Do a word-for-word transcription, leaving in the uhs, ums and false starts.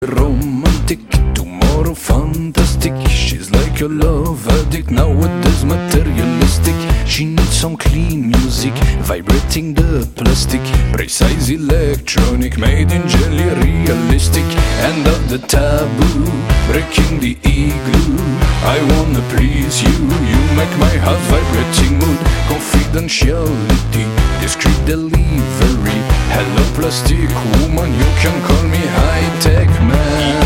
Romantic, tomorrow fantastic. She's like a love addict, nowadays materialistic. She needs some clean music, vibrating the plastic. Precise electronic, made in jelly, realistic. End of the taboo, breaking the igloo. I wanna please you, you make my heart vibrating mood. Confidentiality, discreet delivery. Hello plastic woman, you can call me high-tech man.